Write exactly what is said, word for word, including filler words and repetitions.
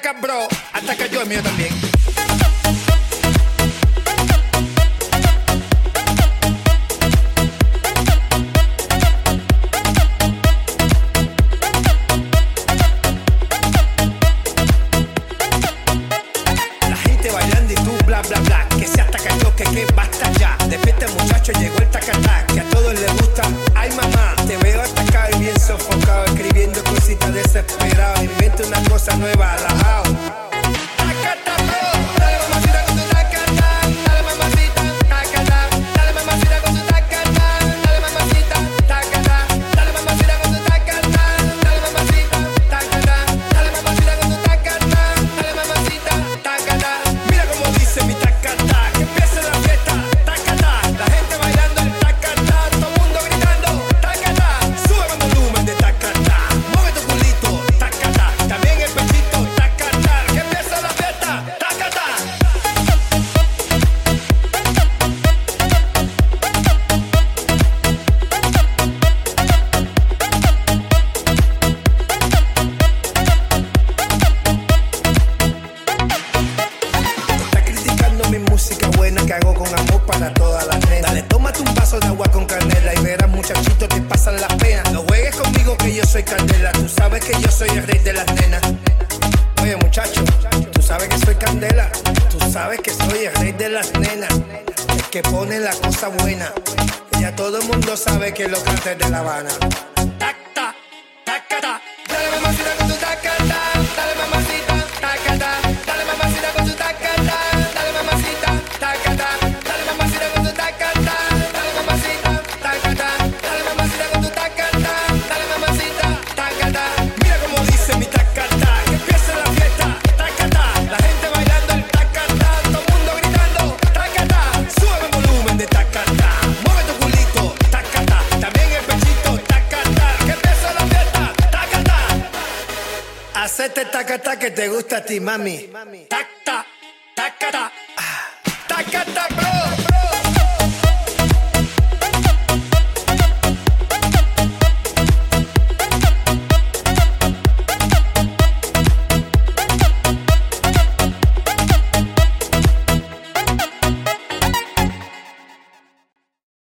taca, bro. Hasta que yo el mío también. La gente bailando y tú bla, bla, bla. Que se hasta cayó, que que basta ya. Despierta muchacho, llegó el tacatá. Que a todos les gusta. Ay mamá, te veo atacado y bien sofocado. Escribiendo cositas desesperado. Inventa una cosa nueva, la house. Que hago con amor para todas las nenas. Dale, tómate un vaso de agua con canela y verás muchachito te pasan las penas. No juegues conmigo que yo soy candela. Tú sabes que yo soy el rey de las nenas. Oye muchacho, tú sabes que soy candela. Tú sabes que soy el rey de las nenas. El que pone la cosa buena. Ya todo el mundo sabe que lo cantes de La Habana. Tacta, tacata. Dale mamacita con tu tacata. Dale mamacita, tacata. Dale mamacita con tu tacata. Dale mamacita. Hacete tacata que te gusta a ti, mami. Tacta, tacata.